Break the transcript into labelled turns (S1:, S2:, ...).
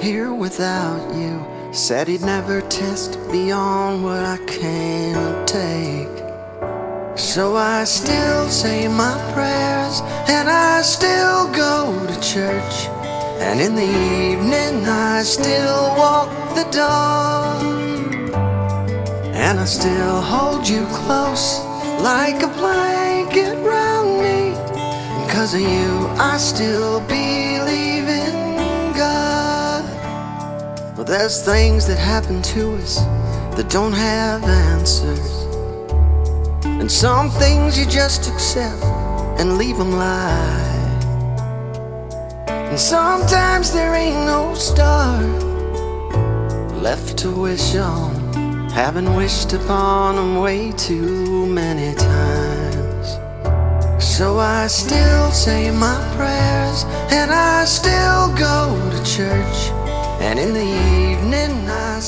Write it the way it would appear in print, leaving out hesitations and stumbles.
S1: here without you. Said he'd never test beyond what I can't take. So I still say my prayers, and I still go to church, and in the evening I still walk the dog. And I still hold you close like a blanket round me. And 'cause of you I still believe in God. But there's things that happen to us that don't have answers, and some things you just accept and leave them lie. And sometimes there ain't no star left to wish on, having wished upon them way too many times. So I still say my prayers, and I still go to church, and in the evening I